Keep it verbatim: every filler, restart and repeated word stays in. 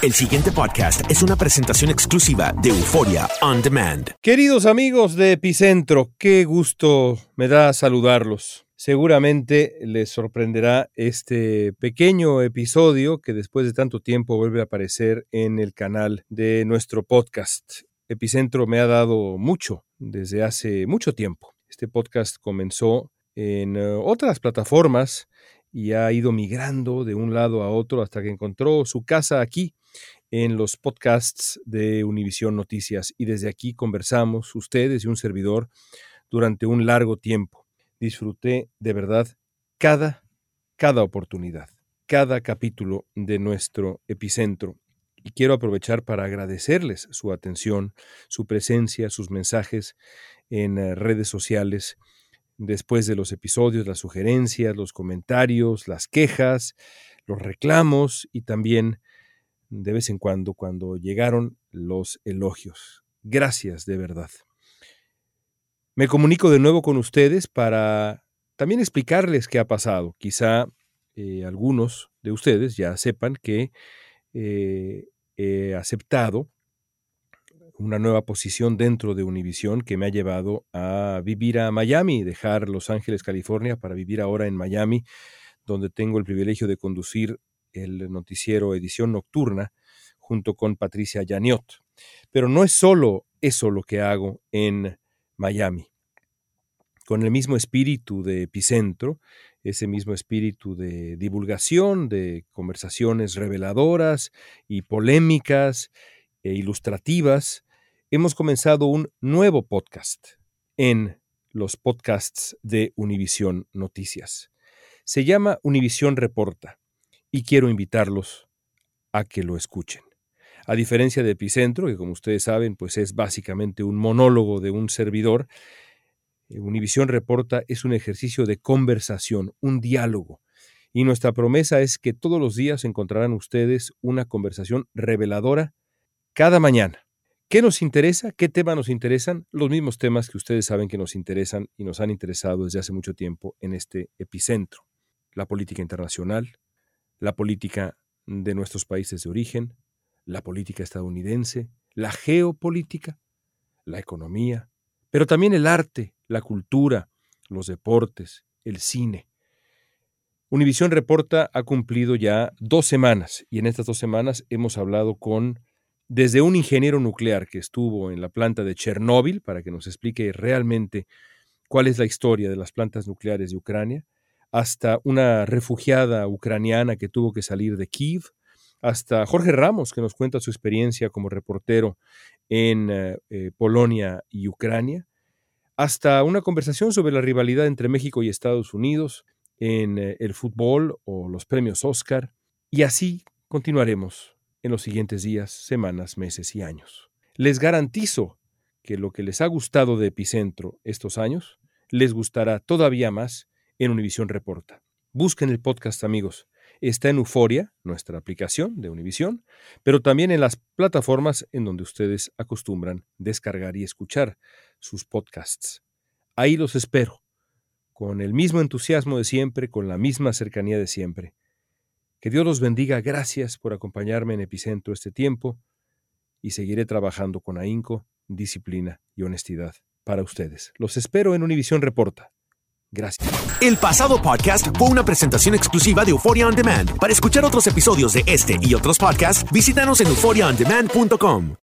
El siguiente podcast es una presentación exclusiva de Euphoria On Demand. Queridos amigos de Epicentro, qué gusto me da saludarlos. Seguramente les sorprenderá este pequeño episodio que después de tanto tiempo vuelve a aparecer en el canal de nuestro podcast. Epicentro me ha dado mucho desde hace mucho tiempo. Este podcast comenzó en uh, otras plataformas y ha ido migrando de un lado a otro hasta que encontró su casa aquí en los podcasts de Univisión Noticias. Y desde aquí conversamos, ustedes y un servidor, durante un largo tiempo. Disfruté de verdad cada, cada oportunidad, cada capítulo de nuestro Epicentro. Y quiero aprovechar para agradecerles su atención, su presencia, sus mensajes en uh, redes sociales, después de los episodios, las sugerencias, los comentarios, las quejas, los reclamos y también de vez en cuando cuando llegaron los elogios. Gracias de verdad. Me comunico de nuevo con ustedes para también explicarles qué ha pasado. Quizá eh, algunos de ustedes ya sepan que eh, he aceptado una nueva posición dentro de Univisión que me ha llevado a vivir a Miami, dejar Los Ángeles, California, para vivir ahora en Miami, donde tengo el privilegio de conducir el noticiero Edición Nocturna junto con Patricia Yaniot. Pero no es solo eso lo que hago en Miami. Con el mismo espíritu de Epicentro, ese mismo espíritu de divulgación, de conversaciones reveladoras y polémicas e ilustrativas, hemos comenzado un nuevo podcast en los podcasts de Univisión Noticias. Se llama Univisión Reporta y quiero invitarlos a que lo escuchen. A diferencia de Epicentro, que como ustedes saben, pues es básicamente un monólogo de un servidor, Univisión Reporta es un ejercicio de conversación, un diálogo. Y nuestra promesa es que todos los días encontrarán ustedes una conversación reveladora cada mañana. ¿Qué nos interesa? ¿Qué temas nos interesan? Los mismos temas que ustedes saben que nos interesan y nos han interesado desde hace mucho tiempo en este Epicentro. La política internacional, la política de nuestros países de origen, la política estadounidense, la geopolítica, la economía, pero también el arte, la cultura, los deportes, el cine. Univisión Reporta ha cumplido ya dos semanas y en estas dos semanas hemos hablado con desde un ingeniero nuclear que estuvo en la planta de Chernóbil para que nos explique realmente cuál es la historia de las plantas nucleares de Ucrania, hasta una refugiada ucraniana que tuvo que salir de Kiev, hasta Jorge Ramos, que nos cuenta su experiencia como reportero en eh, Polonia y Ucrania, hasta una conversación sobre la rivalidad entre México y Estados Unidos en eh, el fútbol o los premios Oscar, y así continuaremos en los siguientes días, semanas, meses y años. Les garantizo que lo que les ha gustado de Epicentro estos años, les gustará todavía más en Univisión Reporta. Busquen el podcast, amigos. Está en Euphoria, nuestra aplicación de Univisión, pero también en las plataformas en donde ustedes acostumbran descargar y escuchar sus podcasts. Ahí los espero, con el mismo entusiasmo de siempre, con la misma cercanía de siempre. Que Dios los bendiga. Gracias por acompañarme en Epicentro este tiempo y seguiré trabajando con ahínco, disciplina y honestidad para ustedes. Los espero en Univisión Reporta. Gracias. El pasado podcast fue una presentación exclusiva de Euphoria On Demand. Para escuchar otros episodios de este y otros podcasts, visítanos en euphoria on demand punto com.